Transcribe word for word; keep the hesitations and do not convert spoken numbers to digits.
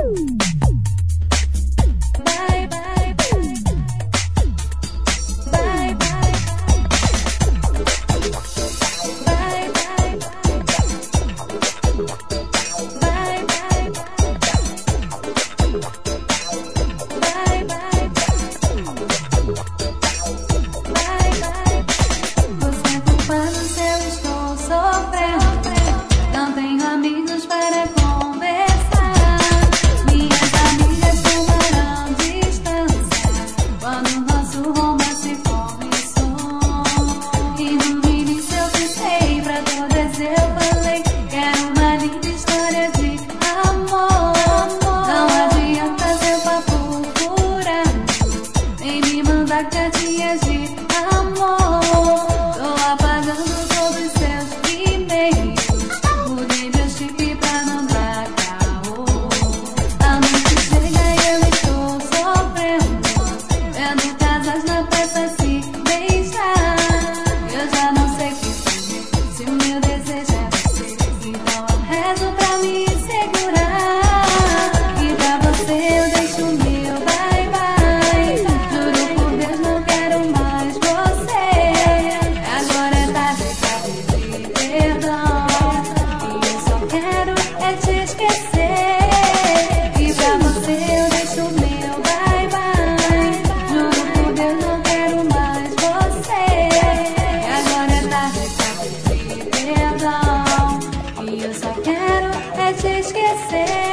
Cartinhas de amor, tô apagando todos os seus e-mails, mudei meu chip pra não dar caô. A noite chega e eu estou sofrendo, vendo casas na praça se beijar. Eu já não sei o que fazer, se o meu desejo é você, então eu rezo pra me segurar. E pra você eu deixo o meu bye bye, juro por Deus não quero mais você. Agora é tarde pra pedir perdão, e eu só quero é te esquecer. E pra você eu deixo o meu bye bye, juro por Deus não quero mais você. Agora é tarde pra pedir perdão, e eu só quero é te esquecer.